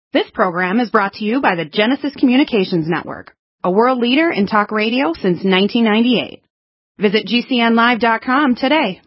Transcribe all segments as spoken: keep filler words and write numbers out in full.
This program is brought to you by the Genesis Communications Network, a world leader in talk radio since nineteen ninety-eight. Visit G C N live dot com today.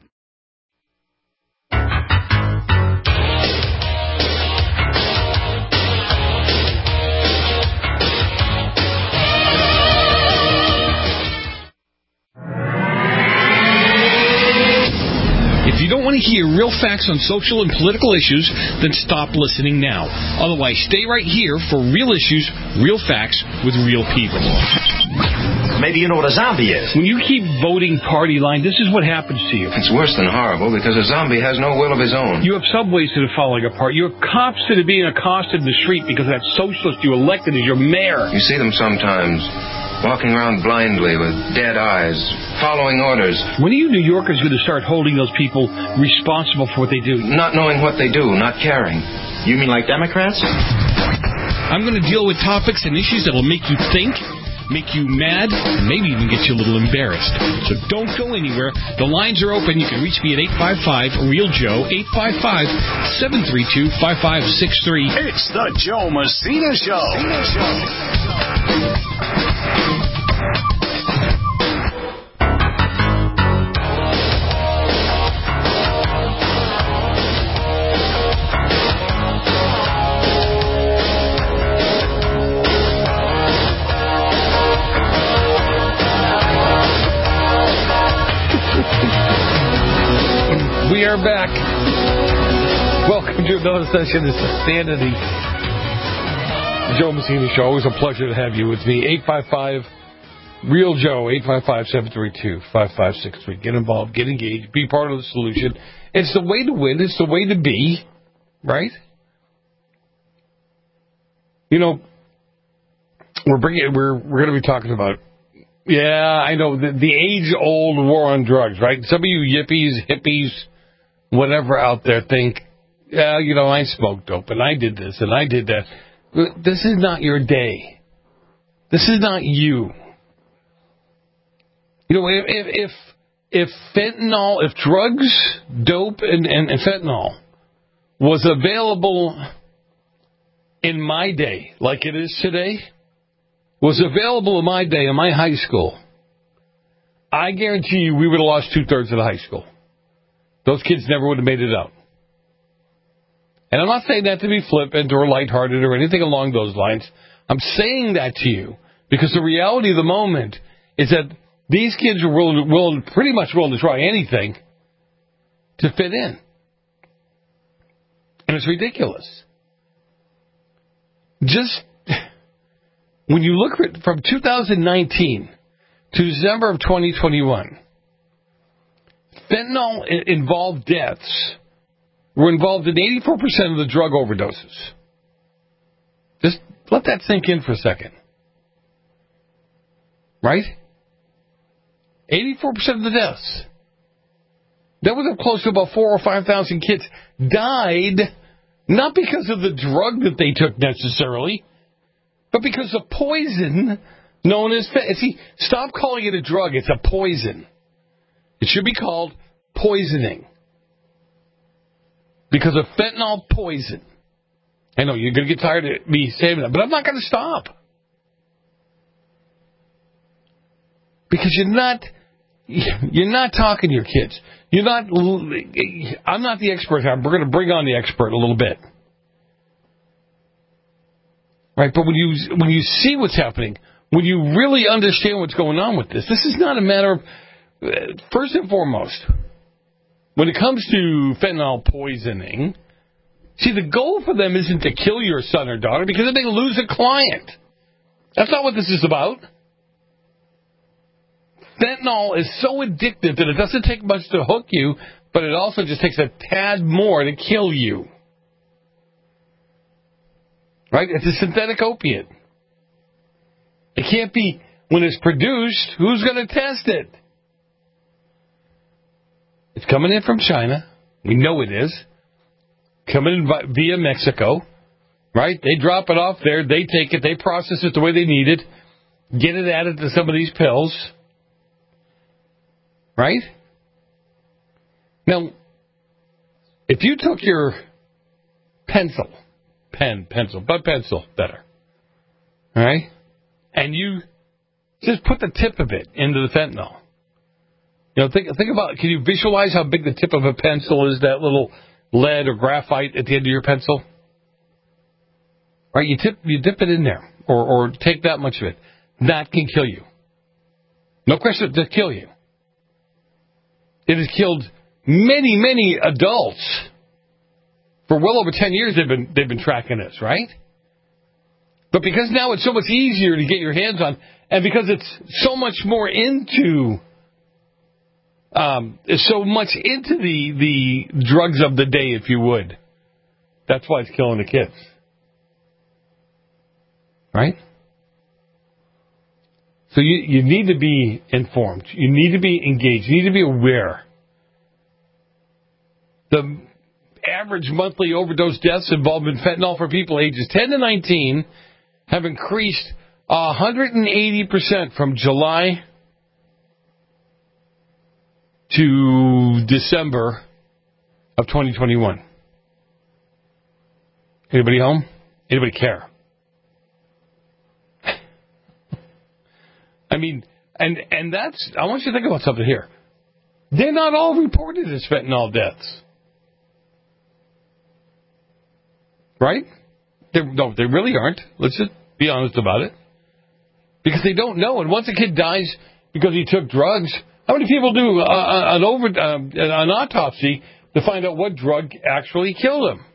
If you don't want to hear real facts on social and political issues, then stop listening now. Otherwise, stay right here for real issues, real facts, with real people. Maybe you know what a zombie is. When you keep voting party line, this is what happens to you. It's worse than horrible because a zombie has no will of his own. You have subways that are falling apart. You have cops that are being accosted in the street because that socialist you elected as your mayor. You see them sometimes, walking around blindly with dead eyes, following orders. When are you New Yorkers going to start holding those people responsible for what they do? Not knowing what they do, not caring. You mean like Democrats? I'm going to deal with topics and issues that will make you think, make you mad, and maybe even get you a little embarrassed. So don't go anywhere. The lines are open. You can reach me at eight five five, REAL Joe, eight five five, seven three two, five five six three. It's the Joe Messina Show. Messina Show. We are back. Welcome to another session of Sanity. The Joe Messina Show. Always a pleasure to have you with me. eight five five, REAL Joe, eight five five, seven three two, five five six three. Get involved, get engaged, be part of the solution. It's the way to win. It's the way to be, right? You know, we're bringing. We're we're going to be talking about. Yeah, I know the, the age-old war on drugs, right? Some of you yippies, hippies, whatever out there think, yeah, you know, I smoked dope and I did this and I did that. This is not your day. This is not you. You know, if if if fentanyl, if drugs, dope, and, and, and fentanyl was available in my day, like it is today, was available in my day in my high school, I guarantee you we would have lost two-thirds of the high school. Those kids never would have made it out. And I'm not saying that to be flippant or lighthearted or anything along those lines. I'm saying that to you because the reality of the moment is that these kids are willing, willing, pretty much willing to try anything to fit in. And it's ridiculous. Just when you look at from two thousand nineteen to December of twenty twenty-one, fentanyl-involved deaths were involved in eighty-four percent of the drug overdoses. Just let that sink in for a second. Right? eighty-four percent of the deaths. That was up close to about four or five thousand kids died, not because of the drug that they took necessarily, but because of poison known as fentanyl. See, stop calling it a drug. It's a poison. It should be called poisoning. Because of fentanyl poison. I know, you're going to get tired of me saying that, but I'm not going to stop. Because you're not, you're not talking to your kids. You're not, I'm not the expert here. We're going to bring on the expert a little bit. Right, but when you when you see what's happening, when you really understand what's going on with this, this is not a matter of, uh, first and foremost, when it comes to fentanyl poisoning, see, the goal for them isn't to kill your son or daughter because then they lose a client. That's not what this is about. Fentanyl is so addictive that it doesn't take much to hook you, but it also just takes a tad more to kill you. Right? It's a synthetic opiate. It can't be, when it's produced, who's going to test it? It's coming in from China. We know it is. Coming in via Mexico. Right? They drop it off there. They take it. They process it the way they need it. Get it added to some of these pills. Right? Now, if you took your pencil pen, pencil, but pencil, better. All right? And you just put the tip of it into the fentanyl. You know, think think about, can you visualize how big the tip of a pencil is, that little lead or graphite at the end of your pencil? Right, you tip you dip it in there, or, or take that much of it. That can kill you. No question, to kill you. It has killed many, many adults. For well over ten years they've been they've been tracking this, right? But because now it's so much easier to get your hands on, and because it's so much more into um, so much into the the drugs of the day, if you would, that's why it's killing the kids. Right? So you, you need to be informed. You need to be engaged. You need to be aware. The average monthly overdose deaths involved in fentanyl for people ages ten to nineteen have increased one hundred eighty percent from July to December of twenty twenty-one. Anybody home? Anybody care? I mean, and and that's, I want you to think about something here. They're not all reported as fentanyl deaths. Right? They're, no, they really aren't. Let's just be honest about it. Because they don't know. And once a kid dies because he took drugs, how many people do uh, an over uh, an autopsy to find out what drug actually killed him?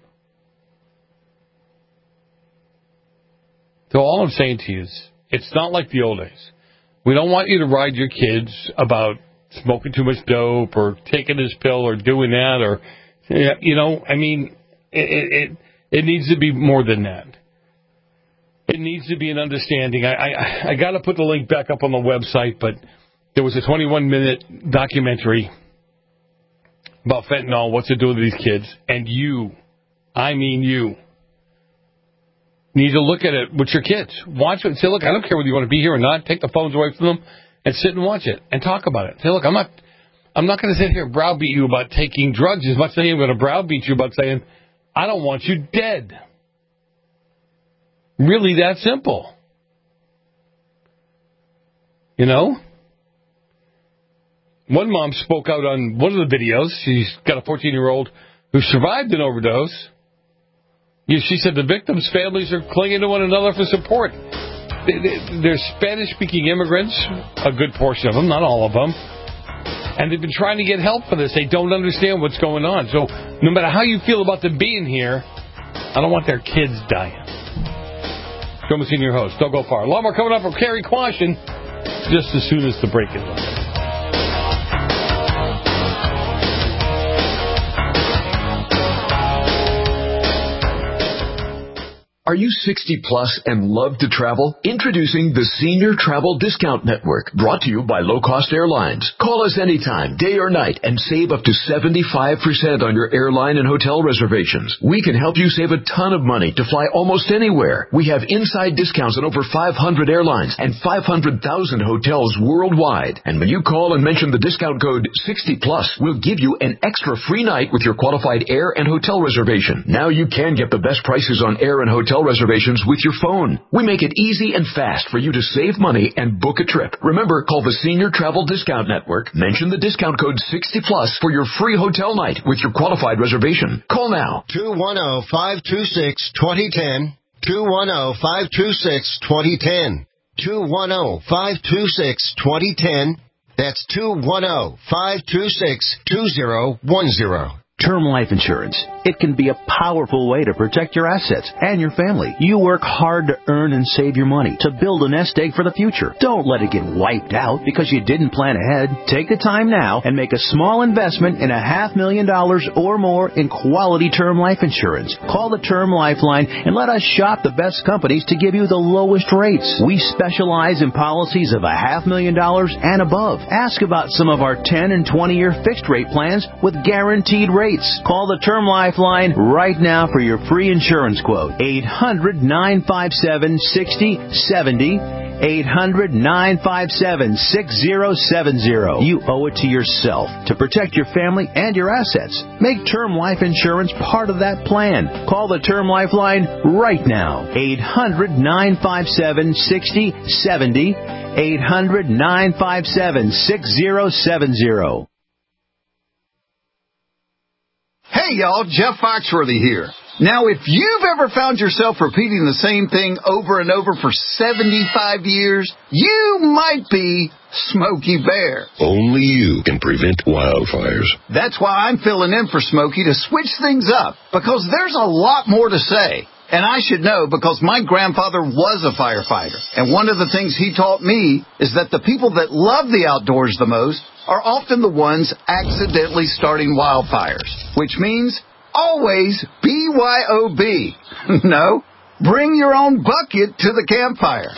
So all I'm saying to you is, it's not like the old days. We don't want you to ride your kids about smoking too much dope or taking this pill or doing that, or, you know, I mean, it it, it needs to be more than that. It needs to be an understanding. I I, I got to put the link back up on the website, but there was a twenty-one minute documentary about fentanyl, what's it doing to these kids, and you, I mean you, need to look at it with your kids. Watch it and say, look, I don't care whether you want to be here or not. Take the phones away from them and sit and watch it and talk about it. Say, look, I'm not I'm not going to sit here and browbeat you about taking drugs as much as I am going to browbeat you about saying, I don't want you dead. Really that simple. You know? One mom spoke out on one of the videos. She's got a fourteen-year-old who survived an overdose. She said the victims' families are clinging to one another for support. They're Spanish-speaking immigrants, a good portion of them, not all of them. And they've been trying to get help for this. They don't understand what's going on. So no matter how you feel about them being here, I don't want their kids dying. Joe Messina, your host. Don't go far. A lot more coming up from Carrie Quashen just as soon as the break is over. Are you sixty plus and love to travel? Introducing the Senior Travel Discount Network, brought to you by Low Cost Airlines. Call us anytime, day or night, and save up to seventy-five percent on your airline and hotel reservations. We can help you save a ton of money to fly almost anywhere. We have inside discounts on over five hundred airlines and five hundred thousand hotels worldwide. And when you call and mention the discount code sixty plus, we'll give you an extra free night with your qualified air and hotel reservation. Now you can get the best prices on air and hotel reservations with your phone. We make it easy and fast for you to save money and book a trip. Remember, call the Senior Travel Discount Network. Mention the discount code sixty plus for your free hotel night with your qualified reservation. Call now. two one zero, five two six, two zero one zero. two one zero, five two six, two zero one zero. two one zero, five two six, two zero one zero. That's two one zero, five two six, two zero one zero. Term life insurance. It can be a powerful way to protect your assets and your family. You work hard to earn and save your money to build a nest egg for the future. Don't let it get wiped out because you didn't plan ahead. Take the time now and make a small investment in a half million dollars or more in quality term life insurance. Call the Term Lifeline and let us shop the best companies to give you the lowest rates. We specialize in policies of a half million dollars and above. Ask about some of our ten and twenty year fixed rate plans with guaranteed rates. Call the Term Lifeline right now for your free insurance quote. eight hundred, nine five seven, six zero seven zero. eight hundred, nine five seven, six zero seven zero. You owe it to yourself to protect your family and your assets. Make term life insurance part of that plan. Call the Term Life line right now. eight hundred, nine five seven, six zero seven zero. eight hundred, nine five seven, six zero seven zero. Hey, y'all, Jeff Foxworthy here. Now, if you've ever found yourself repeating the same thing over and over for seventy-five years, you might be Smokey Bear. Only you can prevent wildfires. That's why I'm filling in for Smokey to switch things up, because there's a lot more to say. And I should know because my grandfather was a firefighter. And one of the things he taught me is that the people that love the outdoors the most are often the ones accidentally starting wildfires, which means always B Y O B. No, bring your own bucket to the campfire.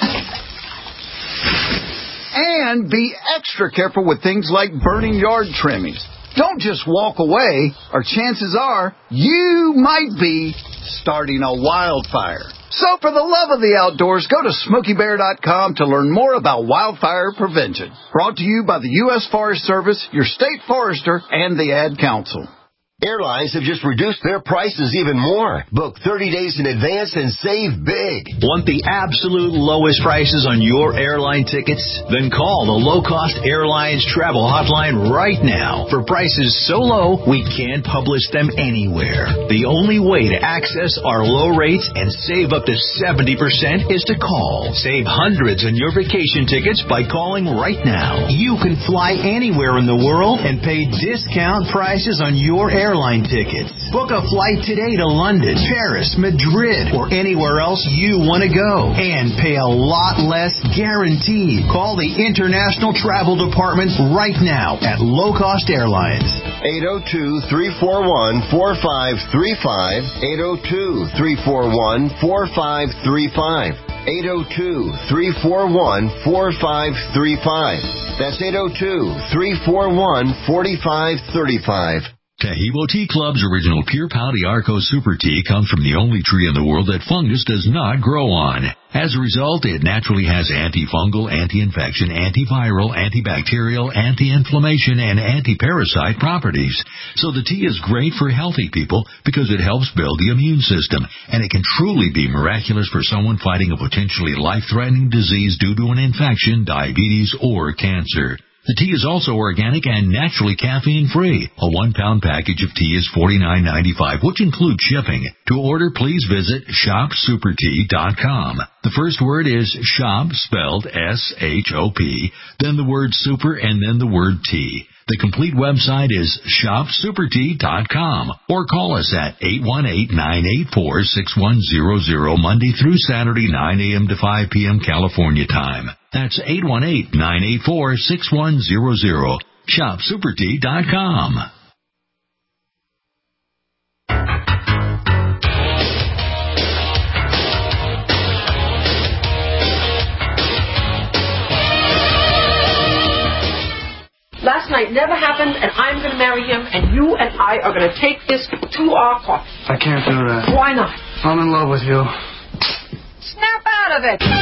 And be extra careful with things like burning yard trimmings. Don't just walk away, or chances are you might be starting a wildfire. So for the love of the outdoors, go to Smokey Bear dot com to learn more about wildfire prevention. Brought to you by the U S Forest Service, your state forester, and the Ad Council. Airlines have just reduced their prices even more. Book thirty days in advance and save big. Want the absolute lowest prices on your airline tickets? Then call the Low Cost Airlines Travel Hotline right now. For prices so low, we can't publish them anywhere. The only way to access our low rates and save up to seventy percent is to call. Save hundreds on your vacation tickets by calling right now. You can fly anywhere in the world and pay discount prices on your airline airline tickets. Book a flight today to London, Paris, Madrid, or anywhere else you want to go and pay a lot less guaranteed. Call the International Travel Department right now at Low Cost Airlines. eight oh two, three four one, four five three five. eight oh two, three four one, four five three five. eight oh two, three four one, four five three five. That's eight oh two, three four one, four five three five. Taheebo Tea Club's original Pure Pau d'Arco Super Tea comes from the only tree in the world that fungus does not grow on. As a result, it naturally has antifungal, anti-infection, antiviral, antibacterial, anti-inflammation, and anti-parasite properties. So the tea is great for healthy people because it helps build the immune system, and it can truly be miraculous for someone fighting a potentially life-threatening disease due to an infection, diabetes, or cancer. The tea is also organic and naturally caffeine-free. A one-pound package of tea is forty-nine ninety-five, which includes shipping. To order, please visit shop super tea dot com. The first word is shop, spelled S H O P, then the word super, and then the word tea. The complete website is shop super tea dot com, or call us at eight one eight, nine eight four, six one zero zero Monday through Saturday, nine a.m. to five p.m. California time. That's eight one eight, nine eight four, six one zero zero. shop super tea dot com. Last night never happened, and I'm going to marry him, and you and I are going to take this to our court. I can't do that. Why not? I'm in love with you. Snap out of it!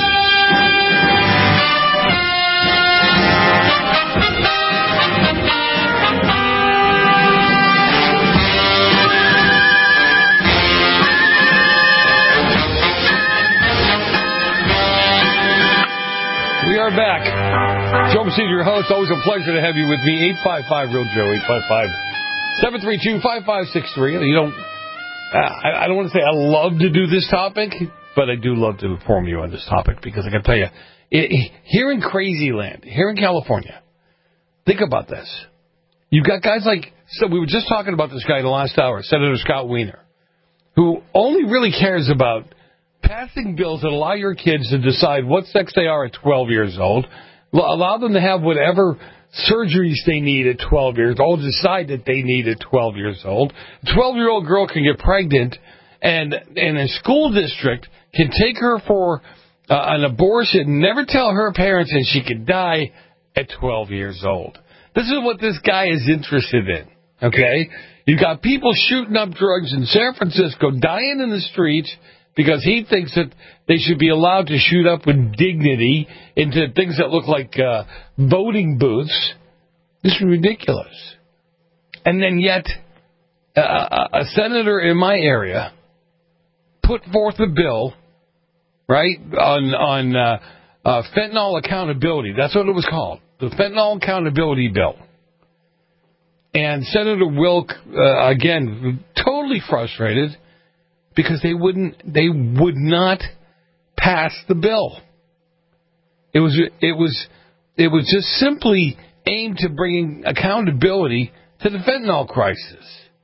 We are back. Joe Messina, your host. Always a pleasure to have you with me. eight five five, real Joe. eight five five, seven three two, five five six three. You don't, uh, I, I don't want to say I love to do this topic, but I do love to inform you on this topic because I can tell you, it, here in Crazy Land, here in California, think about this. You've got guys like, so we were just talking about this guy in the last hour, Senator Scott Wiener, who only really cares about passing bills that allow your kids to decide what sex they are at twelve years old, allow them to have whatever surgeries they need at twelve years old, decide that they need at twelve years old. A twelve-year-old girl can get pregnant, and, and a school district can take her for uh, an abortion, never tell her parents, and she could die at twelve years old. This is what this guy is interested in, okay? You've got people shooting up drugs in San Francisco, dying in the streets, because he thinks that they should be allowed to shoot up with dignity into things that look like uh, voting booths. This is ridiculous. And then yet, uh, a senator in my area put forth a bill, right, on on uh, uh, fentanyl accountability. That's what it was called, the fentanyl accountability bill. And Senator Wilk, uh, again, totally frustrated because they wouldn't, they would not pass the bill. It was, it was, it was just simply aimed to bringing accountability to the fentanyl crisis.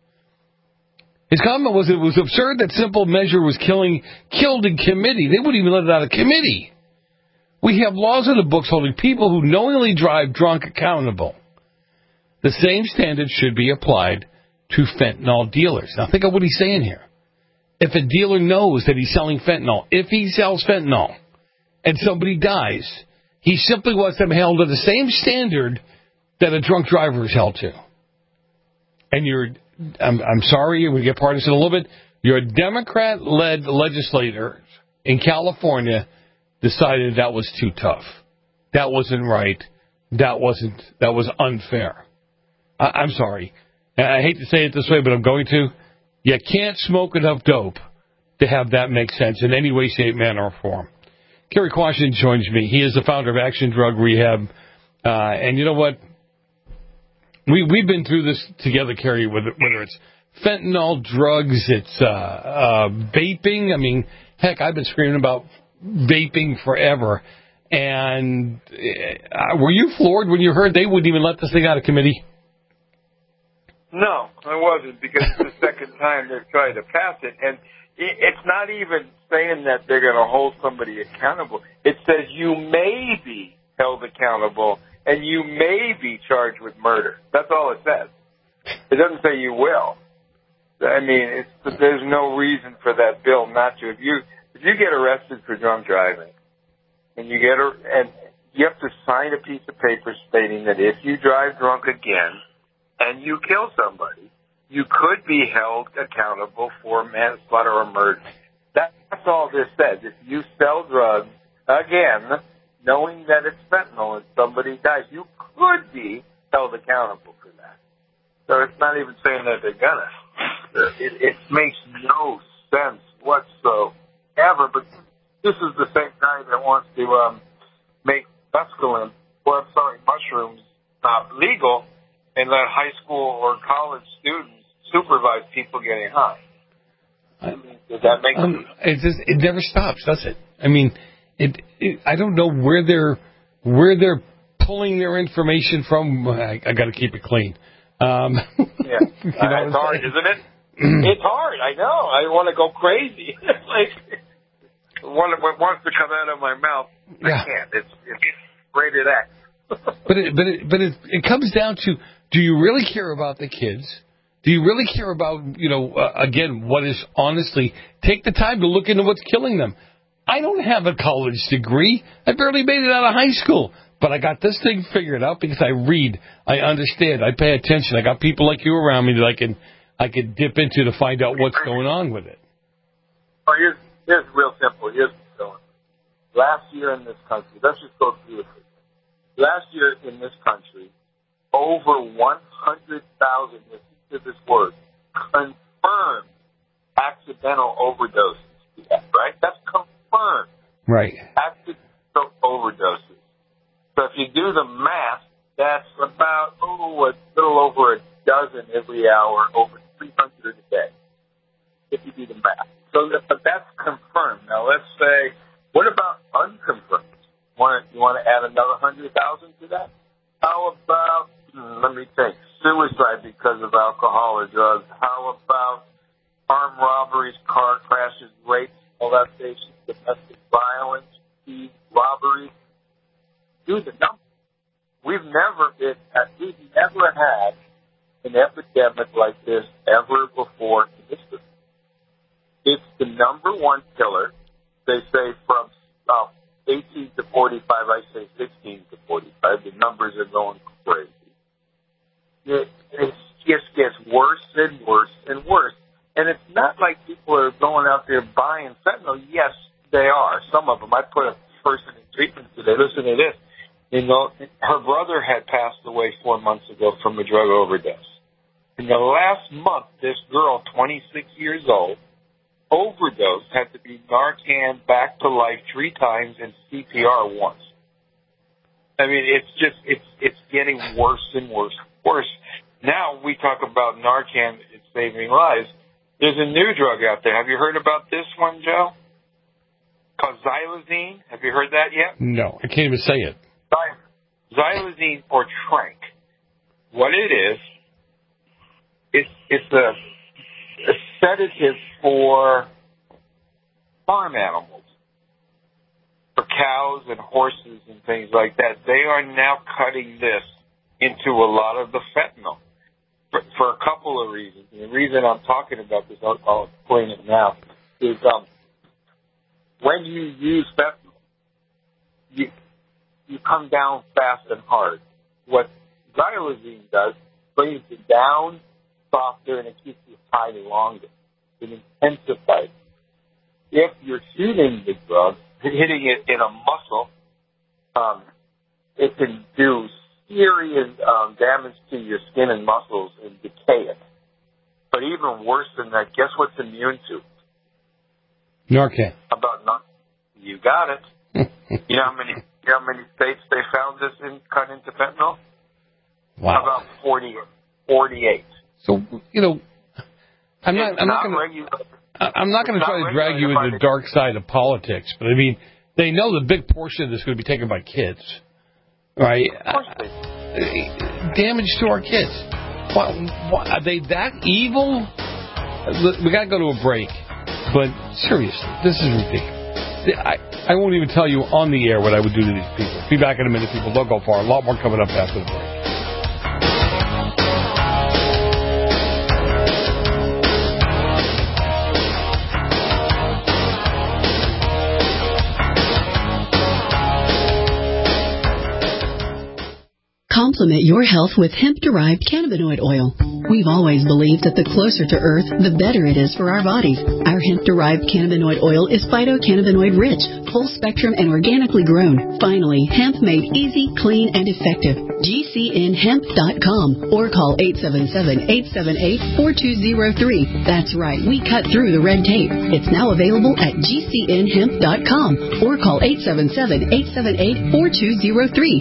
His comment was it was absurd that simple measure was killing killed in committee. They wouldn't even let it out of committee. We have laws in the books holding people who knowingly drive drunk accountable. The same standard should be applied to fentanyl dealers. Now think of what he's saying here. If a dealer knows that he's selling fentanyl, if he sells fentanyl and somebody dies, he simply wants them held to the same standard that a drunk driver is held to. And you're, I'm, I'm sorry, we get partisan a little bit, your Democrat-led legislators in California decided that was too tough. That wasn't right. That wasn't, that was unfair. I, I'm sorry. I hate to say it this way, but I'm going to. You can't smoke enough dope to have that make sense in any way, shape, manner, or form. Kerry Quashin joins me. He is the founder of Action Drug Rehab. Uh, and you know what? We, we've been through this together, Kerry, whether, whether it's fentanyl, drugs, it's uh, uh, vaping. I mean, heck, I've been screaming about vaping forever. And uh, were you floored when you heard they wouldn't even let this thing out of committee? No, I wasn't, because it's the second time they're trying to pass it. And it's not even saying that they're going to hold somebody accountable. It says you may be held accountable and you may be charged with murder. That's all it says. It doesn't say you will. I mean, it's, there's no reason for that bill not to. If you if you get arrested for drunk driving, and you get a, and you have to sign a piece of paper stating that if you drive drunk again and you kill somebody, you could be held accountable for manslaughter or murder. That's all this says. If you sell drugs again, knowing that it's fentanyl and somebody dies, you could be held accountable for that. So it's not even saying that they're gonna. It, it makes no sense whatsoever. But this is the same guy that wants to um, make mescaline, or I'm sorry, mushrooms, uh, legal, and let high school or college students supervise people getting high. I mean, does that make um, sense? It just it never stops, does it? I mean, it, it. I don't know where they're where they're pulling their information from. I, I got to keep it clean. Um, yeah, you know uh, it's hard, isn't it? It's hard. I know. I want to go crazy. Like, one wants to come out of my mouth. I yeah. can't. It's it's rated X. but it, but it, but it, it comes down to: do you really care about the kids? Do you really care about, you know, uh, again, what is honestly, take the time to look into what's killing them. I don't have a college degree. I barely made it out of high school. But I got this thing figured out because I read, I understand, I pay attention. I got people like you around me that I can I can dip into to find out what's going on with it. Oh, here's, here's real simple. Here's what's going on. Last year in this country, let's just go through it. Last year in this country, over one hundred thousand, listen to this word, confirmed accidental overdoses. Right? That's confirmed. Right. Accidental overdoses. So if you do the math, that's about, oh, a little over a dozen every hour, over three hundred a day, if you do the math. So that, but that's confirmed. Now let's say, what about unconfirmed? Want you want to add another one hundred thousand to that? How about, hmm, let me think, suicide because of alcohol or drugs? How about armed robberies, car crashes, rapes, molestations, domestic violence, thieves, robberies? Do the numbers. We've never been, we've never had an epidemic like this ever before in history. It's the number one killer. They say from uh, eighteen to forty-five, I say sixteen to forty-five. The numbers are going crazy. It, it just gets worse and worse and worse. And it's not like people are going out there buying fentanyl. Yes, they are. Some of them. I put a person in treatment today. Listen to this. You know, her brother had passed away four months ago from a drug overdose. In the last month, this girl, twenty-six years old, overdosed, had to be Narcan back to life three times and C P R once. I mean, it's just, it's it's getting worse and worse and worse. Now we talk about Narcan, it's saving lives. There's a new drug out there. Have you heard about this one, Joe? Called xylazine. Have you heard that yet? No, I can't even say it. Xylazine or Trank. What it is, it's, it's a, a sedative for farm animals, for cows and horses and things like that. They are now cutting this into a lot of the fentanyl for, for a couple of reasons. And the reason I'm talking about this, I'll, I'll explain it now, is um, when you use fentanyl, you, you come down fast and hard. What xylazine does, brings it down softer and it keeps you high longer. It intensifies. If you're shooting the drug, hitting it in a muscle, um, it can do serious um, damage to your skin and muscles and decay it. But even worse than that, guess what's immune to? Narcan. About Narcan. You got it. You know how many you know how many states they found this in cut into fentanyl? Wow. About forty, forty-eight. So, you know, I'm not It's I'm not, not going regu- to I'm not going to it's try not to drag you regulated into the dark side of politics, but I mean, they know the big portion of this is going to be taken by kids, right? Of course they Uh, damage to our kids. What, what, are they that evil? We got to go to a break, but seriously, this is ridiculous. I, I won't even tell you on the air what I would do to these people. Be back in a minute, people. Don't go far. A lot more coming up after the break. Complement your health with hemp-derived cannabinoid oil. We've always believed that the closer to Earth, the better it is for our bodies. Our hemp-derived cannabinoid oil is phytocannabinoid-rich, full-spectrum, and organically grown. Finally, hemp made easy, clean, and effective. G C N hemp dot com or call eight seven seven, eight seven eight, four two zero three. That's right, we cut through the red tape. It's now available at G C N hemp dot com or call eight seven seven, eight seven eight, four two zero three.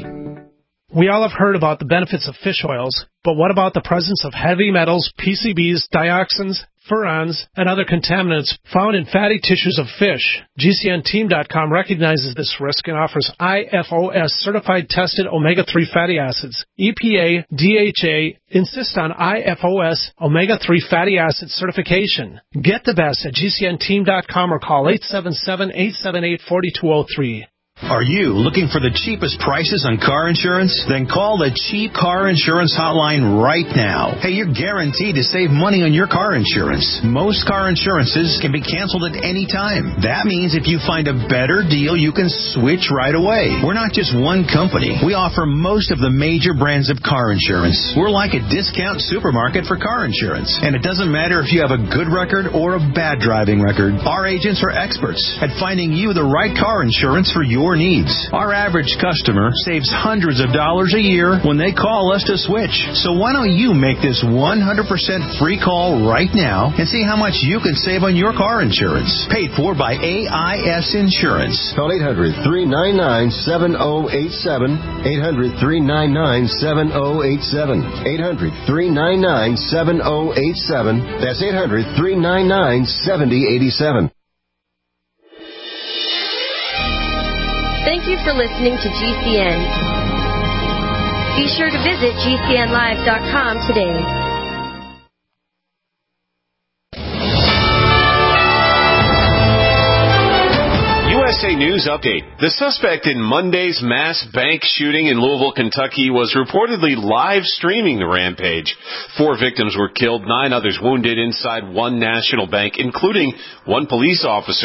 We all have heard about the benefits of fish oils, but what about the presence of heavy metals, P C Bs, dioxins, furans, and other contaminants found in fatty tissues of fish? G C N team dot com recognizes this risk and offers I F O S certified tested omega three fatty acids. E P A, D H A insist on I F O S omega three fatty acid certification. Get the best at G C N team dot com or call eight seven seven, eight seven eight, four two zero three. Are you looking for the cheapest prices on car insurance? Then call the Cheap Car Insurance Hotline right now. Hey, you're guaranteed to save money on your car insurance. Most car insurances can be canceled at any time. That means if you find a better deal, you can switch right away. We're not just one company. We offer most of the major brands of car insurance. We're like a discount supermarket for car insurance. And it doesn't matter if you have a good record or a bad driving record. Our agents are experts at finding you the right car insurance for your needs. Our average customer saves hundreds of dollars a year when they call us to switch. So why don't you make this one hundred percent free call right now and see how much you can save on your car insurance. Paid for by A I S Insurance. Call eight hundred, three nine nine, seven oh eight seven. eight hundred, three nine nine, seven oh eight seven. eight hundred, three nine nine, seven oh eight seven. That's eight hundred, three nine nine, seven oh eight seven. Thank you for listening to G C N. Be sure to visit G C N live dot com today. U S A News Update. The suspect in Monday's mass bank shooting in Louisville, Kentucky was reportedly live streaming the rampage. Four victims were killed, nine others wounded inside one national bank, including one police officer.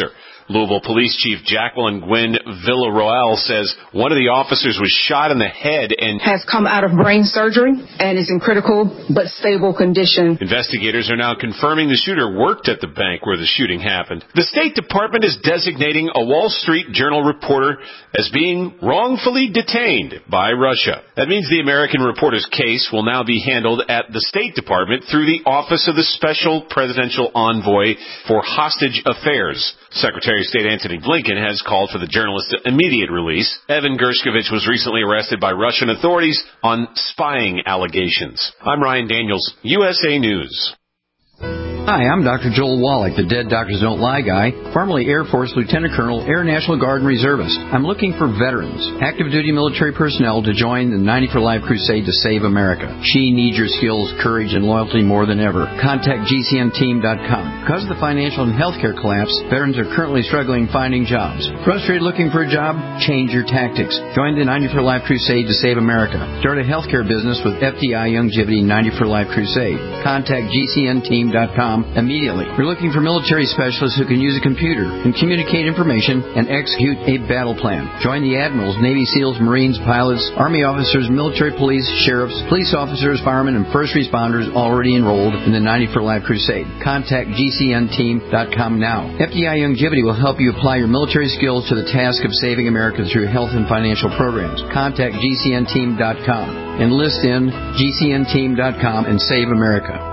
Louisville Police Chief Jacqueline Gwen Villaroel says one of the officers was shot in the head and has come out of brain surgery and is in critical but stable condition. Investigators are now confirming the shooter worked at the bank where the shooting happened. The State Department is designating a Wall Street Journal reporter as being wrongfully detained by Russia. That means the American reporter's case will now be handled at the State Department through the Office of the Special Presidential Envoy for Hostage Affairs. Secretary of State Antony Blinken has called for the journalist's immediate release. Evan Gershkovich was recently arrested by Russian authorities on spying allegations. I'm Ryan Daniels, U S A News. Hi, I'm Doctor Joel Wallach, the Dead Doctors Don't Lie guy, formerly Air Force Lieutenant Colonel, Air National Guard and Reservist. I'm looking for veterans, active duty military personnel to join the ninety for Life crusade to save America. She needs your skills, courage, and loyalty more than ever. Contact G C N team dot com. Because of the financial and healthcare collapse, veterans are currently struggling finding jobs. Frustrated looking for a job? Change your tactics. Join the ninety for Life crusade to save America. Start a healthcare business with F D I Youngevity ninety for Life crusade. Contact G C N team dot com immediately. We're looking for military specialists who can use a computer and communicate information and execute a battle plan. Join the admirals, Navy SEALs, Marines, pilots, Army officers, military police, sheriffs, police officers, firemen, and first responders already enrolled in the ninety for Life crusade. Contact G C N team dot com now. F D I Youngevity will help you apply your military skills to the task of saving America through health and financial programs. Contact G C N team dot com. Enlist in G C N team dot com and save America.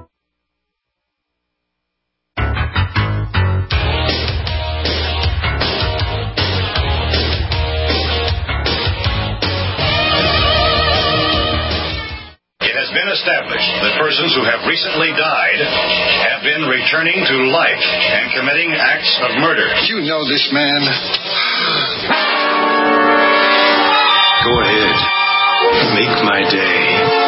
Established that persons who have recently died have been returning to life and committing acts of murder. You know this man. Go ahead. Make my day.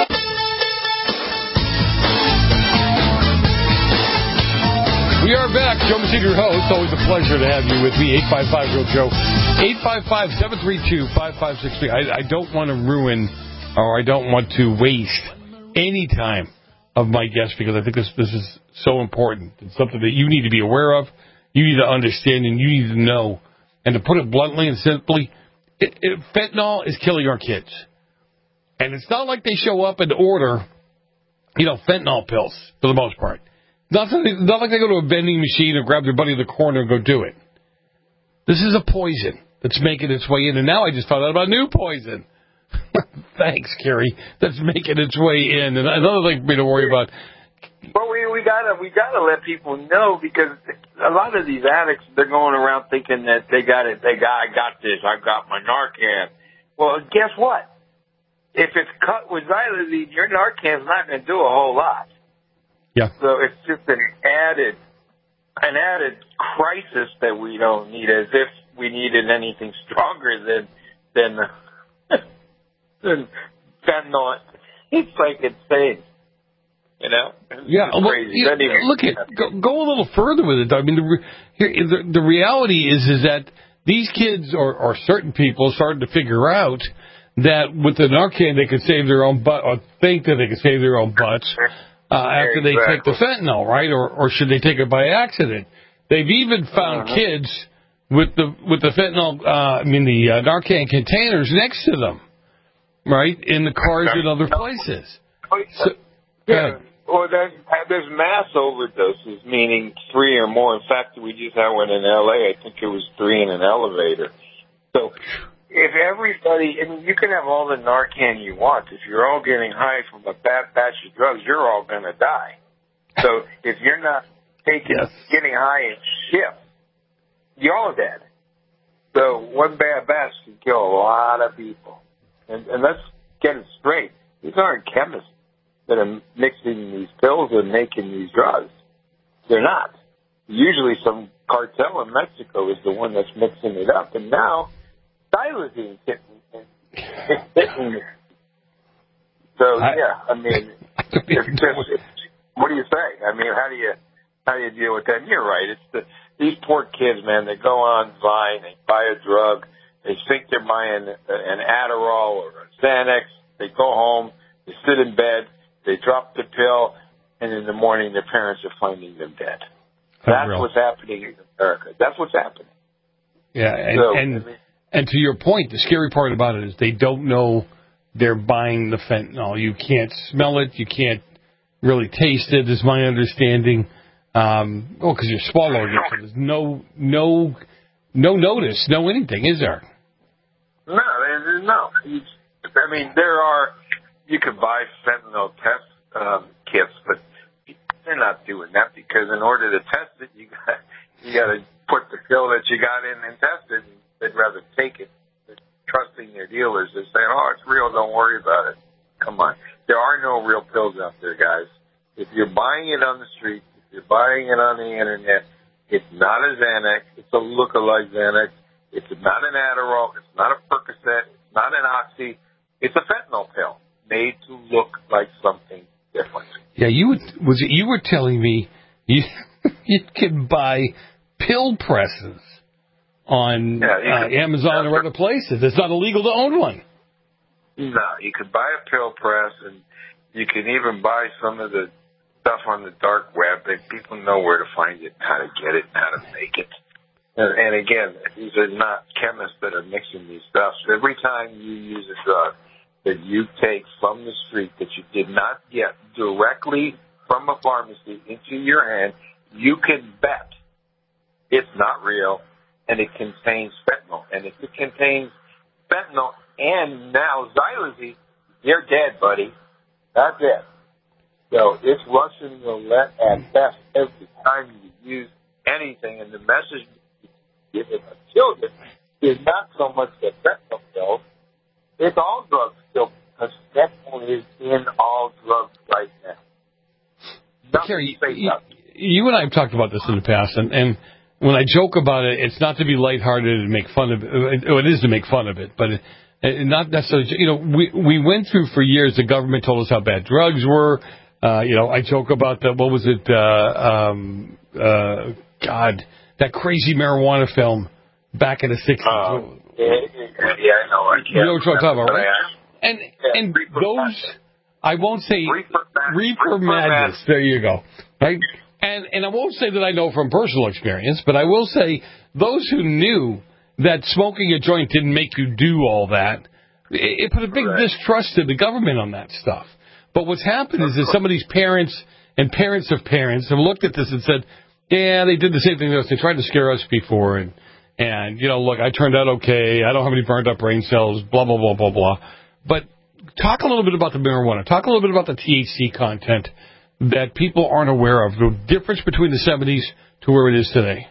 We are back. Joe Messina, your host. Always a pleasure to have you with me. eight five five Real Joe. eight five five, seven three two, five five six three. I, I don't want to ruin or I don't want to waste any time of my guests because I think this this is so important. It's something that you need to be aware of, you need to understand, and you need to know. And to put it bluntly and simply, it, it, fentanyl is killing our kids. And it's not like they show up and order, you know, fentanyl pills for the most part. Not, not like they go to a vending machine or grab their buddy in the corner and go do it. This is a poison that's making its way in. And now I just found out about new poison. Thanks, Kerry. That's making its way in. And another thing for me to worry about. But we we gotta we gotta let people know because a lot of these addicts they're going around thinking that they got it. They got I got this. I got my Narcan. Well, guess what? If it's cut with xylazine, your Narcan's not going to do a whole lot. Yeah. So it's just an added an added crisis that we don't need, as if we needed anything stronger than than. And fentanyl, it's like insane, you know? It's yeah, well, crazy. You know, look at go, go a little further with it. I mean, the, here, the, the reality is is that these kids or, or certain people started to figure out that with the Narcan they could save their own butt, or think that they could save their own butts uh, after exactly. they take the fentanyl, right? Or or should they take it by accident? They've even found uh-huh. kids with the with the fentanyl, uh, I mean the uh, Narcan containers next to them. Right, in the cars and other places. So, yeah, well, there's, there's mass overdoses, meaning three or more. In fact, we just had one in L A. I think it was three in an elevator. So if everybody, I mean, you can have all the Narcan you want. If you're all getting high from a bad batch of drugs, you're all going to die. So if you're not taking, yes. getting high and shift, you're all dead. So one bad batch can kill a lot of people. And, and let's get it straight. These aren't chemists that are mixing these pills and making these drugs. They're not. Usually some cartel in Mexico is the one that's mixing it up. And now, xylazine hitting it. So, yeah, I mean, it's just, it's, what do you say? I mean, how do you how do you deal with that? And you're right. It's the these poor kids, man, they go online, they buy a drug, they think they're buying an Adderall or a Xanax. They go home, they sit in bed, they drop the pill, and in the morning their parents are finding them dead. That's Unreal. What's happening in America. That's what's happening. Yeah, and, so, and, I mean, and to your point, the scary part about it is they don't know they're buying the fentanyl. You can't smell it. You can't really taste it, is my understanding. Um, oh, because you're swallowing it, so there's no, no, no notice, no anything, is there? No, there's no. You, I mean, there are, you can buy fentanyl test um, kits, but they're not doing that because in order to test it, you got you got to put the pill that you got in and test it. And they'd rather take it. They're trusting their dealers. They're saying, "Oh, it's real. Don't worry about it." Come on, there are no real pills out there, guys. If you're buying it on the street, if you're buying it on the internet, it's not a Xanax. It's a lookalike Xanax. It's not an Adderall. It's not a Percocet. It's not an Oxy. It's a fentanyl pill made to look like something different. Yeah, you would, was it, you were telling me you you can buy pill presses on yeah, uh, can, Amazon or other places. It's not illegal to own one. No, you can buy a pill press, and you can even buy some of the stuff on the dark web that people know where to find it, how to get it, how to make it. And, and again, these are not chemists that are mixing these stuffs. Every time you use a drug that you take from the street that you did not get directly from a pharmacy into your hand, you can bet it's not real and it contains fentanyl. And if it contains fentanyl and now xylazine, you're dead, buddy. That's it. So it's Russian roulette at best every time you use anything. And the message you give our children is not so much the fentanyl pills. It's all drugs still, because fentanyl is in all drugs right now. Kerry, you, you and I have talked about this in the past, and, and when I joke about it, it's not to be lighthearted and make fun of it. It is to make fun of it, but it, it, not necessarily. You know, we we went through for years. The government told us how bad drugs were. Uh, you know, I joke about the what was it? Uh, um, uh, God, that crazy marijuana film back in the sixties. Uh, yeah, yeah, I know. I can't you know what I'm talking about, right? I, and yeah, and those, madness. I won't say reefer, reefer madness. madness. There you go. Right. And and I won't say that I know from personal experience, but I will say those who knew that smoking a joint didn't make you do all that, it, it put a big right. distrust in the government on that stuff. But what's happened is that some of these parents and parents of parents have looked at this and said, yeah, they did the same thing to us. They tried to scare us before. And, and you know, look, I turned out okay. I don't have any burned up brain cells, blah, blah, blah, blah, blah. But talk a little bit about the marijuana. Talk a little bit about the T H C content that people aren't aware of, the difference between the seventies to where it is today.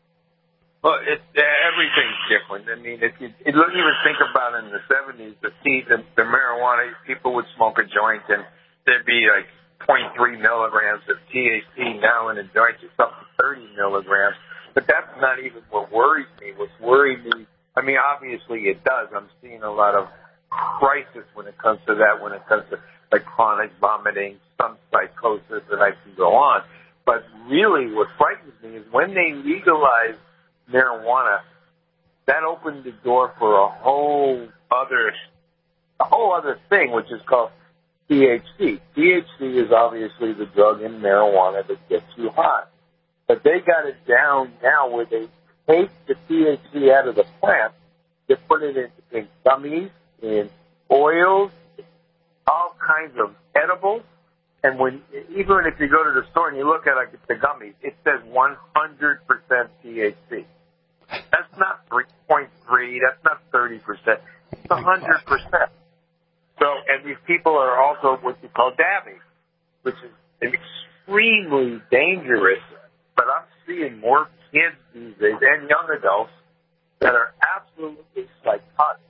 Well, it, everything's different. I mean, if you, you don't even think about it in the seventies, the, the, the marijuana, people would smoke a joint and there'd be like zero point three milligrams of T H C. Now in a joint it's up to thirty milligrams. But that's not even what worries me. What's worrying me, I mean, obviously it does. I'm seeing a lot of crisis when it comes to that, when it comes to like chronic vomiting, some psychosis, and I can go on. But really what frightens me is when they legalize marijuana, that opened the door for a whole other, a whole other thing, which is called T H C. T H C is obviously the drug in marijuana that gets you high. But they got it down now where they take the T H C out of the plant, they put it in, in gummies, in oils, all kinds of edibles. And when, even if you go to the store and you look at like the gummies, it says one hundred percent T H C. That's not three point three, that's not thirty percent. It's one hundred percent. So, and these people are also what you call dabbing, which is extremely dangerous. But I'm seeing more kids these days and young adults that are absolutely psychotic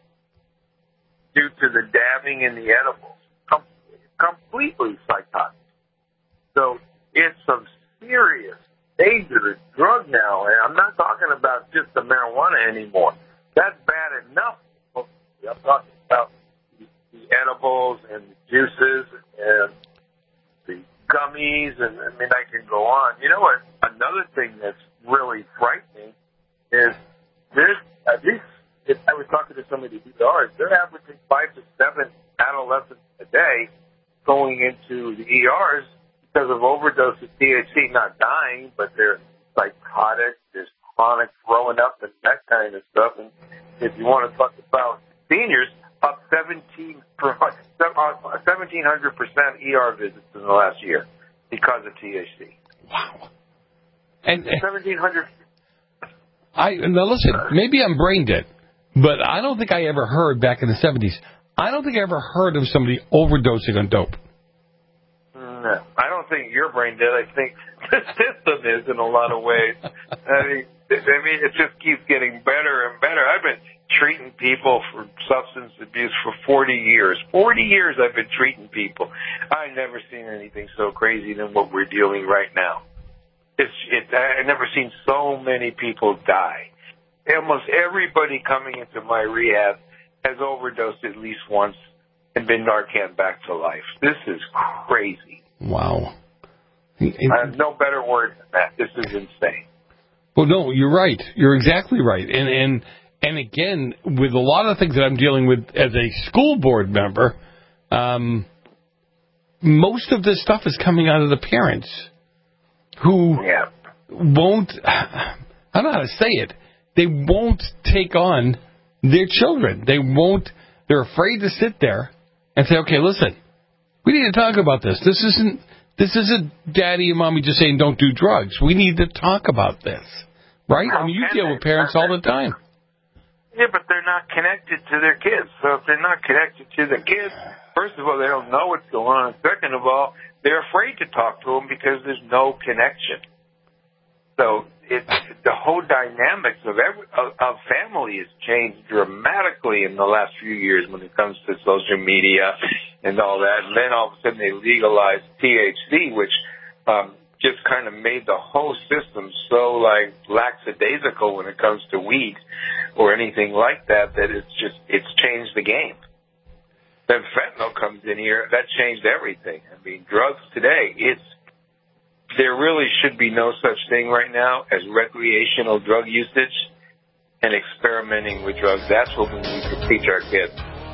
due to the dabbing and the edibles. Com- completely psychotic. So it's some serious, dangerous drug now. And I'm not talking about just the marijuana anymore. That's bad enough. I'm talking about the, the edibles and the juices and the gummies, and I mean, I can go on. You know what? Another thing that's really frightening is there's, at least, if I was talking to some of the E Rs, they're averaging five to seven adolescents a day going into the E Rs because of overdose of T H C, not dying, but they're psychotic, there's chronic throwing up and that kind of stuff. And if you want to talk about seniors, up seventeen seventeen hundred percent E R visits in the last year because of T H C. Wow. And seventeen hundred. I now listen. Maybe I'm brain dead, but I don't think I ever heard back in the seventies. I don't think I ever heard of somebody overdosing on dope. No, I don't think you're brain dead. I think the system is in a lot of ways. I mean, I mean, it just keeps getting better and better. I've been treating people for substance abuse for forty years. forty years I've been treating people. I've never seen anything so crazy than what we're dealing right now. It's, it, I've never seen so many people die. Almost everybody coming into my rehab has overdosed at least once and been Narcan back to life. This is crazy. Wow. I have no better word than that. This is insane. Well, no, you're right. You're exactly right. And and and again, with a lot of things that I'm dealing with as a school board member, um, most of this stuff is coming out of the parents who yeah. won't, I don't know how to say it, they won't take on their children. They won't, they're afraid to sit there and say, okay, listen, we need to talk about this. This isn't, this isn't daddy and mommy just saying don't do drugs. We need to talk about this. Right? I mean, you deal with parents all the time. Yeah, but they're not connected to their kids. So if they're not connected to their kids, first of all, they don't know what's going on. Second of all, they're afraid to talk to them because there's no connection. So it, the whole dynamics of every of, of family has changed dramatically in the last few years when it comes to social media and all that. And then all of a sudden they legalized T H C, which um, just kind of made the whole system so like lackadaisical when it comes to weed or anything like that, that it's just, it's changed the game. Then fentanyl comes in here, that changed everything. I mean, drugs today, it's, there really should be no such thing right now as recreational drug usage and experimenting with drugs. That's what we need to teach our kids.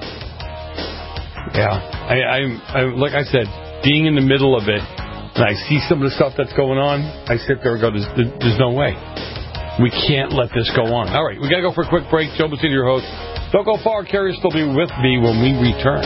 Yeah, I, I'm, I, like I said, being in the middle of it, and I see some of the stuff that's going on, I sit there and go, there's, there's no way. We can't let this go on. All right, we got to go for a quick break. Joe Messina, your host. Don't go far. Carrie will still be with me when we return.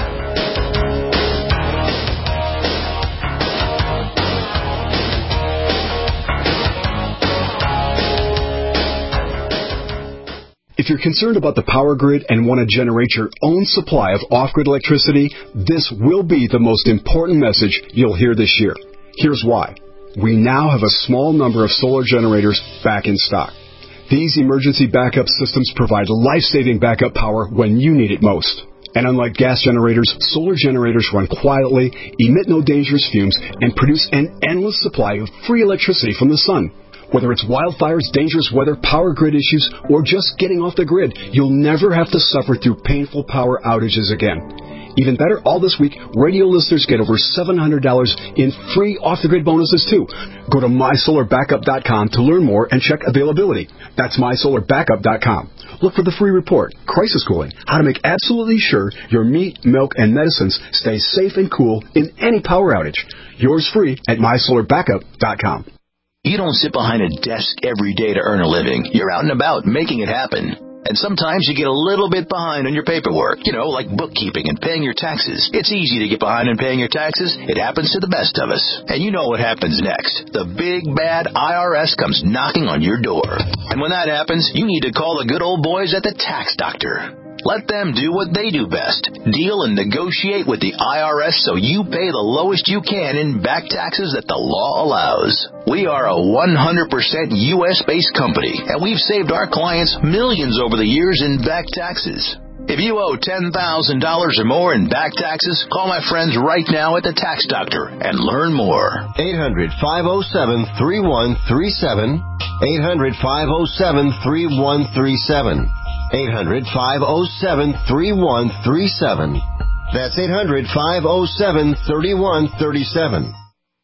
If you're concerned about the power grid and want to generate your own supply of off-grid electricity, this will be the most important message you'll hear this year. Here's why. We now have a small number of solar generators back in stock. These emergency backup systems provide life-saving backup power when you need it most. And unlike gas generators, solar generators run quietly, emit no dangerous fumes, and produce an endless supply of free electricity from the sun. Whether it's wildfires, dangerous weather, power grid issues, or just getting off the grid, you'll never have to suffer through painful power outages again. Even better, all this week, radio listeners get over seven hundred dollars in free off-the-grid bonuses, too. Go to my solar backup dot com to learn more and check availability. That's my solar backup dot com. Look for the free report, Crisis Cooling, how to make absolutely sure your meat, milk, and medicines stay safe and cool in any power outage. Yours free at my solar backup dot com. You don't sit behind a desk every day to earn a living. You're out and about making it happen. And sometimes you get a little bit behind on your paperwork, you know, like bookkeeping and paying your taxes. It's easy to get behind on paying your taxes. It happens to the best of us. And you know what happens next. The big, bad I R S comes knocking on your door. And when that happens, you need to call the good old boys at the Tax Doctor. Let them do what they do best. Deal and negotiate with the I R S so you pay the lowest you can in back taxes that the law allows. We are a one hundred percent U S-based company, and we've saved our clients millions over the years in back taxes. If you owe ten thousand dollars or more in back taxes, call my friends right now at the Tax Doctor and learn more. eight hundred, five oh seven, three one three seven. eight hundred, five oh seven, three one three seven. eight hundred, five oh seven, three one three seven. That's eight hundred, five oh seven, three one three seven.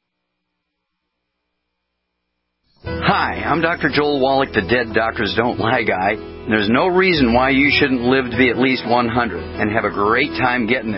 Hi, I'm Doctor Joel Wallach, the Dead Doctors Don't Lie guy. There's no reason why you shouldn't live to be at least one hundred and have a great time getting there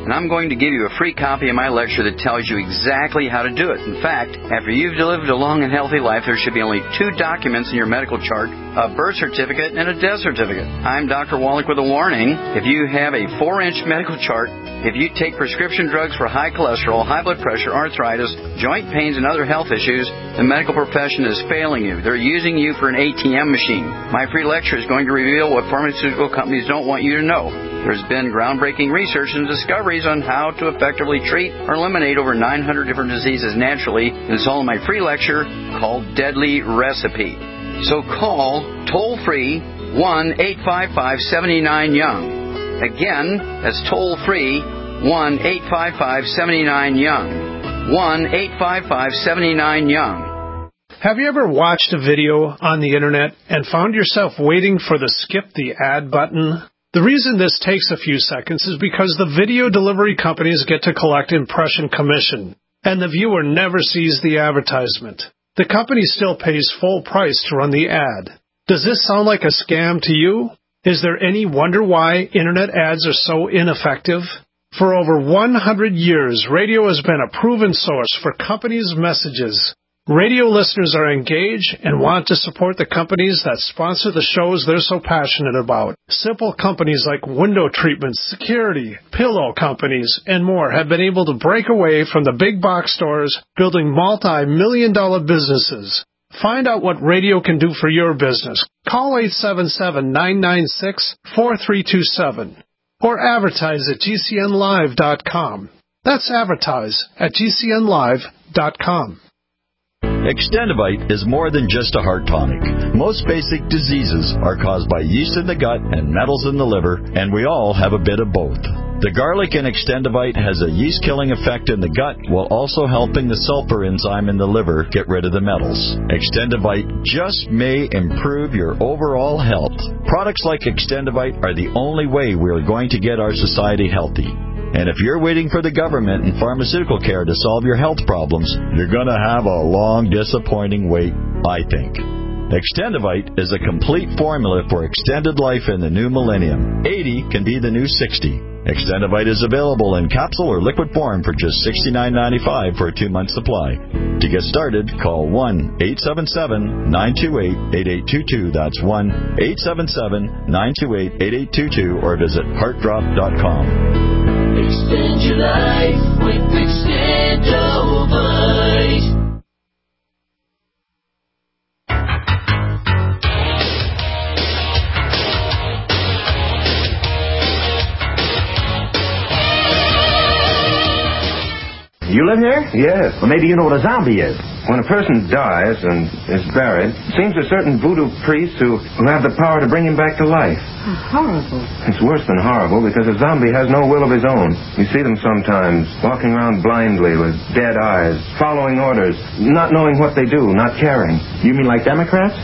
and I'm going to give you a free copy of my lecture that tells you exactly how to do it. In fact, after you've lived a long and healthy life, there should be only two documents in your medical chart, a birth certificate and a death certificate. I'm Doctor Wallach with a warning. If you have a four-inch medical chart, if you take prescription drugs for high cholesterol, high blood pressure, arthritis, joint pains, and other health issues, the medical profession is failing you. They're using you for an A T M machine. My free lecture is going to reveal what pharmaceutical companies don't want you to know. There's been groundbreaking research and discoveries on how to effectively treat or eliminate over nine hundred different diseases naturally, and it's all in my free lecture called Deadly Recipe. So call toll-free one eight five five, seven nine, young. Again, that's toll-free one eight five five, seven nine, young. one eight five five, seven nine, young. Have you ever watched a video on the internet and found yourself waiting for the skip the ad button? The reason this takes a few seconds is because the video delivery companies get to collect impression commission, and the viewer never sees the advertisement. The company still pays full price to run the ad. Does this sound like a scam to you? Is there any wonder why internet ads are so ineffective? For over one hundred years, radio has been a proven source for companies' messages. Radio listeners are engaged and want to support the companies that sponsor the shows they're so passionate about. Simple companies like window treatments, security, pillow companies, and more have been able to break away from the big box stores, building multi-million dollar businesses. Find out what radio can do for your business. Call eight seven seven, nine nine six, four three two seven or advertise at G C N live dot com. That's advertise at G C N live dot com. Extendivite is more than just a heart tonic. Most basic diseases are caused by yeast in the gut and metals in the liver, and we all have a bit of both. The garlic in Extendivite has a yeast-killing effect in the gut while also helping the sulfur enzyme in the liver get rid of the metals. Extendivite just may improve your overall health. Products like Extendivite are the only way we are going to get our society healthy. And if you're waiting for the government and pharmaceutical care to solve your health problems, you're going to have a long, disappointing wait, I think. Extendivite is a complete formula for extended life in the new millennium. eighty can be the new sixty. Extendivite is available in capsule or liquid form for just sixty-nine ninety-five for a two-month supply. To get started, call one eight seven seven, nine two eight, eight eight two two. That's one eight seven seven, nine two eight, eight eight two two or visit heart drop dot com. Extend your life with Extendivite. You live here? Yes. Well, maybe you know what a zombie is. When a person dies and is buried, it seems there's certain voodoo priests who, who have the power to bring him back to life. How horrible. It's worse than horrible because a zombie has no will of his own. You see them sometimes walking around blindly with dead eyes, following orders, not knowing what they do, not caring. You mean like Democrats?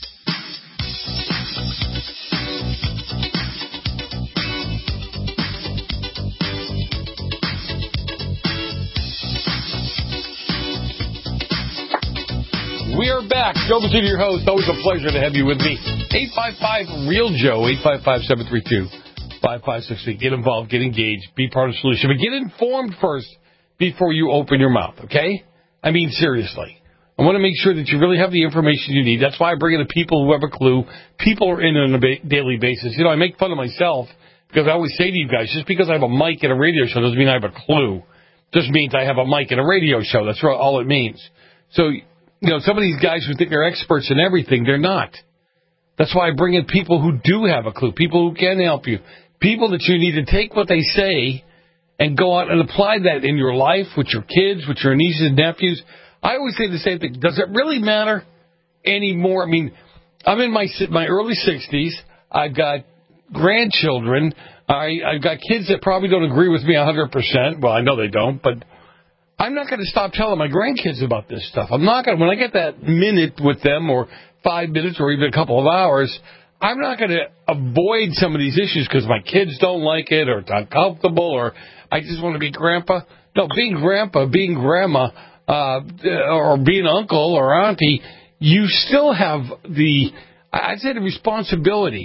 We are back. Joe Messina, your host. Always a pleasure to have you with me. eight five five, REAL Joe, eight five five, seven three two, five five six three. Get involved, get engaged, be part of the solution. But get informed first before you open your mouth, okay? I mean, seriously. I want to make sure that you really have the information you need. That's why I bring in the people who have a clue. People are in on a ba- daily basis. You know, I make fun of myself because I always say to you guys, just because I have a mic and a radio show doesn't mean I have a clue. It just means I have a mic and a radio show. That's all it means. So, you know, some of these guys who think they're experts in everything, they're not. That's why I bring in people who do have a clue, people who can help you, people that you need to take what they say and go out and apply that in your life with your kids, with your nieces and nephews. I always say the same thing. Does it really matter anymore? I mean, I'm in my my early sixties. I've got grandchildren. I, I've got kids that probably don't agree with me one hundred percent. Well, I know they don't, but I'm not going to stop telling my grandkids about this stuff. I'm not going to, when I get that minute with them or five minutes or even a couple of hours, I'm not going to avoid some of these issues because my kids don't like it or it's uncomfortable or I just want to be grandpa. No, being grandpa, being grandma, uh, or being uncle or auntie, you still have the, I'd say the responsibility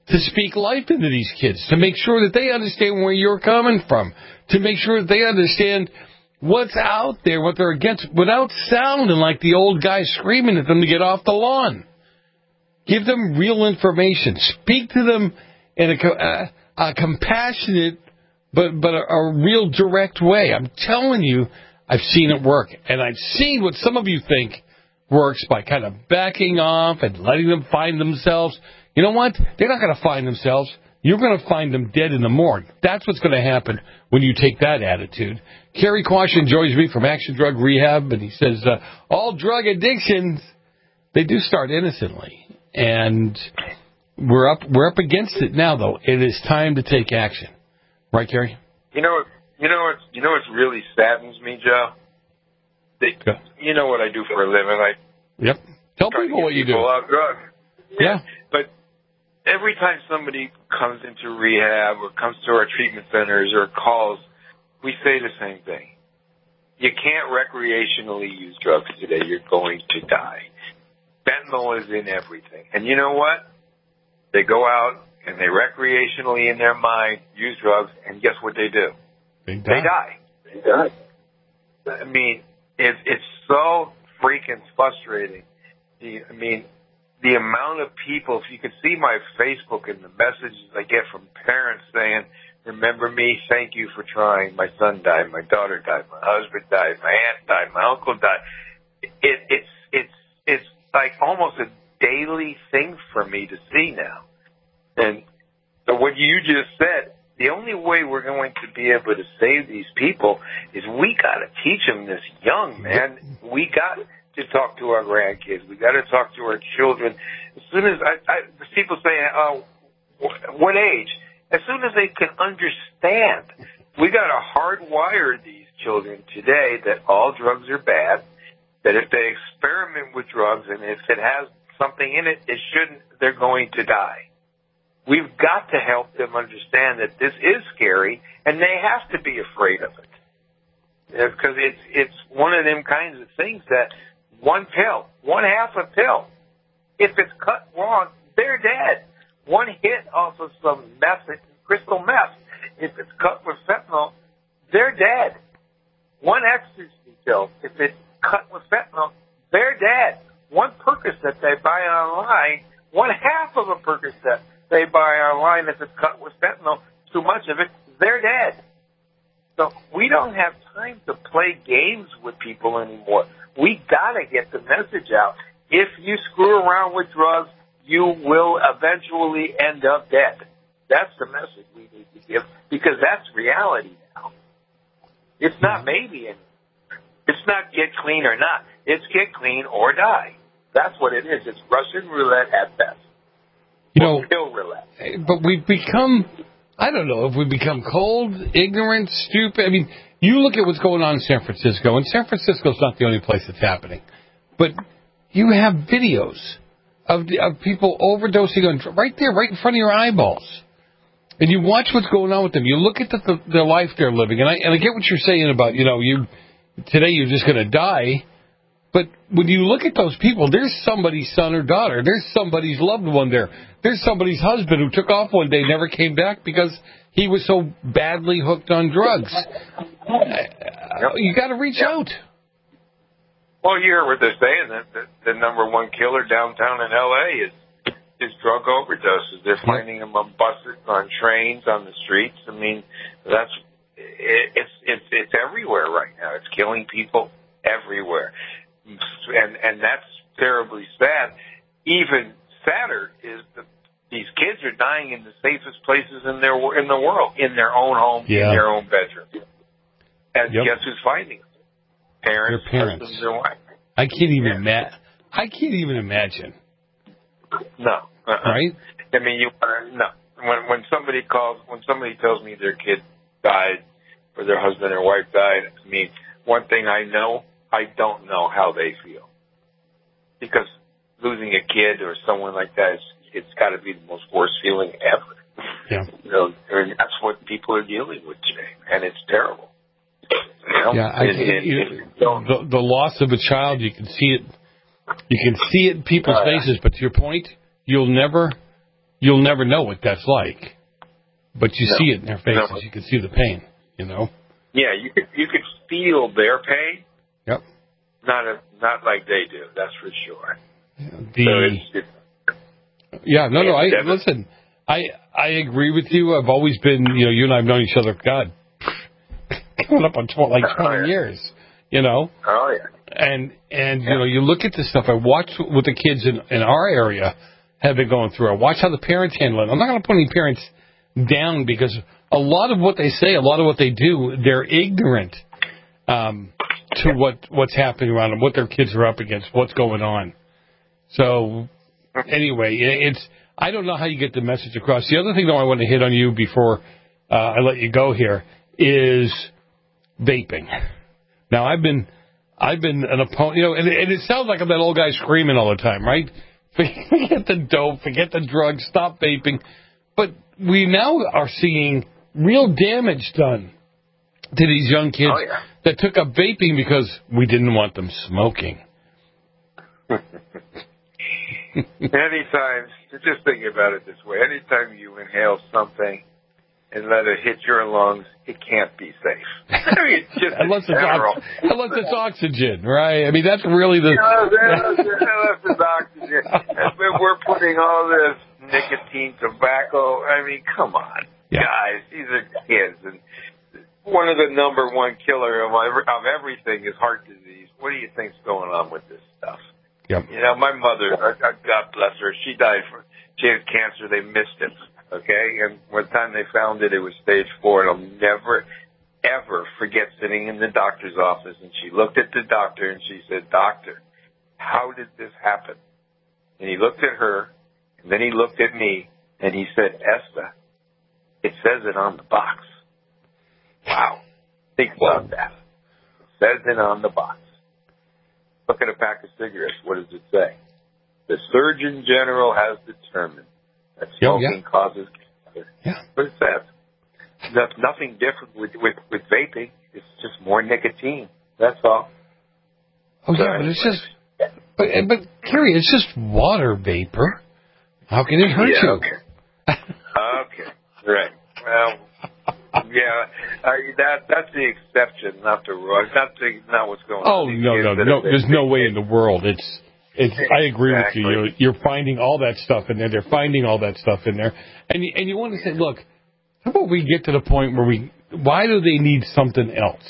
to speak life into these kids, to make sure that they understand where you're coming from, to make sure that they understand what's out there, what they're against, without sounding like the old guy screaming at them to get off the lawn. Give them real information. Speak to them in a, a, a compassionate but but a, a real direct way. I'm telling you, I've seen it work. And I've seen what some of you think works by kind of backing off and letting them find themselves. You know what? They're not going to find themselves. You're going to find them dead in the morgue. That's what's going to happen when you take that attitude. Kerry Quashin joins me from Action Drug Rehab, and he says, uh, all drug addictions, they do start innocently. And we're up we're up against it now, though. It is time to take action. Right, Kerry? You know, you know what? You know what really saddens me, Joe? They, yeah. You know what I do for a living? I yep. Tell people what you do. People out drugs. Yeah. But every time somebody comes into rehab or comes to our treatment centers or calls, we say the same thing. You can't recreationally use drugs today. You're going to die. Fentanyl is in everything. And you know what? They go out and they recreationally in their mind use drugs, and guess what they do? They die. They die. They die. I mean, it, it's so freaking frustrating. The, I mean, the amount of people, if you could see my Facebook and the messages I get from parents saying, remember me, thank you for trying. My son died, my daughter died, my husband died, my aunt died, my uncle died. It, it's, it's, it's like almost a daily thing for me to see now. And so what you just said, the only way we're going to be able to save these people is we got to teach them this young, man. We got to talk to our grandkids. We got to talk to our children. As soon as I, I people say, uh, what age? As soon as they can understand, we got to hardwire these children today that all drugs are bad, that if they experiment with drugs and if it has something in it, it shouldn't, they're going to die. We've got to help them understand that this is scary and they have to be afraid of it. Because it's, it's one of them kinds of things that one pill, one half a pill, if it's cut wrong, they're dead. One hit off of some meth, crystal meth, if it's cut with fentanyl, they're dead. One ecstasy pill, if it's cut with fentanyl, they're dead. One Percocet they buy online, one half of a Percocet they buy online, if it's cut with fentanyl, too much of it, they're dead. So we don't have time to play games with people anymore. We got to get the message out. If you screw around with drugs, you will eventually end up dead. That's the message we need to give, because that's reality now. It's not maybe anymore. It's not get clean or not. It's get clean or die. That's what it is. It's Russian roulette at best. You know, pill roulette. But we've become, I don't know, if we become cold, ignorant, stupid. I mean, you look at what's going on in San Francisco, and San Francisco's not the only place that's happening. But you have videos of, of people overdosing on right there, right in front of your eyeballs. And you watch what's going on with them. You look at the, the, the life they're living. And I, and I get what you're saying about, you know, you today you're just going to die. But when you look at those people, there's somebody's son or daughter. There's somebody's loved one there. There's somebody's husband who took off one day, never came back because he was so badly hooked on drugs. You got to reach yep. out. Well, you hear what they're saying. That the, the number one killer downtown in L A is is drug overdoses. They're finding them on buses, on trains, on the streets. I mean, that's it, it's it's it's everywhere right now. It's killing people everywhere. And and that's terribly sad. Even sadder is that these kids are dying in the safest places in their in the world, in their own home, yeah. in their own bedroom. And yep. guess who's finding them? Parents, Their parents. husbands, their wives. I can't even yeah. imagine. I can't even imagine. No, uh-uh. right? I mean, you uh, no. When when somebody calls, when somebody tells me their kid died or their husband or wife died, I mean, one thing I know. I don't know how they feel, because losing a kid or someone like that, it's, it's got to be the most worst feeling ever. Yeah. You know, and that's what people are dealing with today, and it's terrible. You know? Yeah, I, it, it, you, it, the, the loss of a child, you can see it. You can see it in people's uh, faces, but to your point, you'll never, you'll never know what that's like. But you No. see it in their faces. No. You can see the pain, you know? Yeah, you could you could feel their pain. Yep. Not a, not like they do. That's for sure. The so it's, it's, yeah, no, no. I Devin. listen. I I agree with you. I've always been, you know, you and I have known each other. God, coming up on tw- like twenty Oh, yeah. years. You know. Oh yeah. And and you know, you look at this stuff. I watch what the kids in in our area have been going through. I watch how the parents handle it. I'm not going to put any parents down because a lot of what they say, a lot of what they do, they're ignorant um, to what what's happening around them, what their kids are up against, what's going on. So anyway, it's I don't know how you get the message across. The other thing, though, I want to hit on you before uh, I let you go here is vaping. Now, I've been I've been an opponent, you know, and, and it sounds like I'm that old guy screaming all the time, right? Forget the dope, forget the drugs, stop vaping. But we now are seeing real damage done to these young kids oh, yeah. that took up vaping because we didn't want them smoking. Anytime, just think about it this way. Anytime you inhale something and let it hit your lungs, it can't be safe. I mean, it's just unless, it's general. ox- unless it's oxygen, right? I mean, that's really the... Yeah, unless it's oxygen. And we're putting all this nicotine, tobacco. I mean, come on. Yeah. Guys, these are kids. And one of the number one killer of, of everything is heart disease. What do you think's going on with this stuff? Yep. You know, my mother, God bless her, she died from, she had cancer, they missed it, okay? And by the time they found it, it was stage four, and I'll never, ever forget sitting in the doctor's office, and she looked at the doctor, and she said, "Doctor, how did this happen?" And he looked at her, and then he looked at me, and he said, "Esther, it says it on the box." Wow. Think about that. It says it on the box. Look at a pack of cigarettes. What does it say? The Surgeon General has determined that smoking yeah. causes cancer. Yeah. What it says. There's nothing different with, with, with vaping. It's just more nicotine. That's all. Oh, yeah, but it's just... But, but Kerry, it's just water vapor. How can it hurt yeah, you? Okay. okay. Right. Well... Yeah, uh, that that's the exception, not the rule. Not the, not what's going oh, on. Oh no, no, no! There's no way in the world. It's, it's. I agree exactly. with you. You're, you're finding all that stuff in there. They're finding all that stuff in there, and you, and you want to say, look, how about we get to the point where we? Why do they need something else?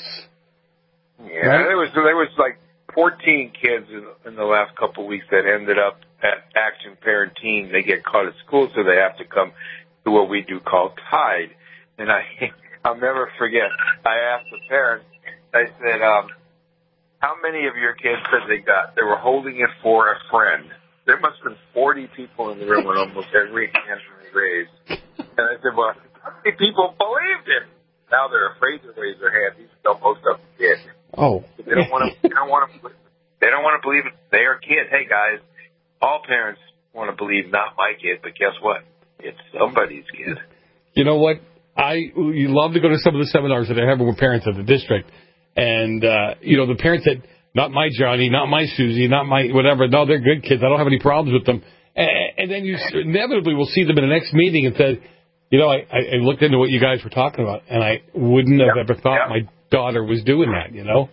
Yeah, right? there was there was like fourteen kids in, in the last couple of weeks that ended up at Action Parenting. They get caught at school, so they have to come to what we do call Tide. And I, I'll never forget, I asked the parents, I said, um, how many of your kids said they got? They were holding it for a friend. There must have been forty people in the room with almost every hand raised. And I said, well, how many people believed it? Now they're afraid to raise their hand. These don't most of them kids. Oh. They don't want to, they don't want to, they don't want to believe it. They are kids. Hey guys, all parents want to believe not my kid, but guess what? It's somebody's kid. You know what? I you love to go to some of the seminars that they're having with parents of the district, and uh, you know the parents that not my Johnny, not my Susie, not my whatever. No, they're good kids. I don't have any problems with them. And, and then you inevitably will see them in the next meeting and say, you know, I, I looked into what you guys were talking about, and I wouldn't have yep. ever thought yep. my daughter was doing that. You know?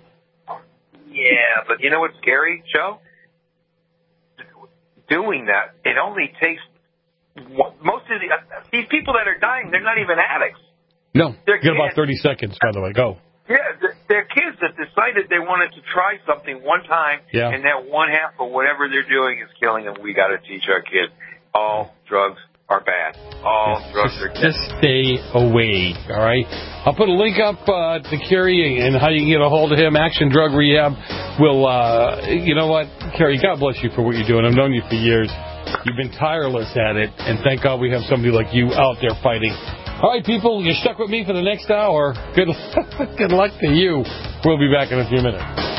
Yeah, but you know what's scary, Joe? Doing that, it only takes. Most of the uh, these people that are dying, they're not even addicts. No, they're you got kids. about thirty seconds. By the way, go. Yeah, they're kids that decided they wanted to try something one time, yeah. and that one half of whatever they're doing is killing them. We got to teach our kids all drugs are bad. All yes, drugs just, are bad. Just stay away. All right. I'll put a link up uh, to Kerry and how you can get a hold of him. Action Drug Rehab. Will uh, you know what, Kerry? God bless you for what you're doing. I've known you for years. You've been tireless at it, and thank God we have somebody like you out there fighting. All right, people, you're stuck with me for the next hour. Good, good luck to you. We'll be back in a few minutes.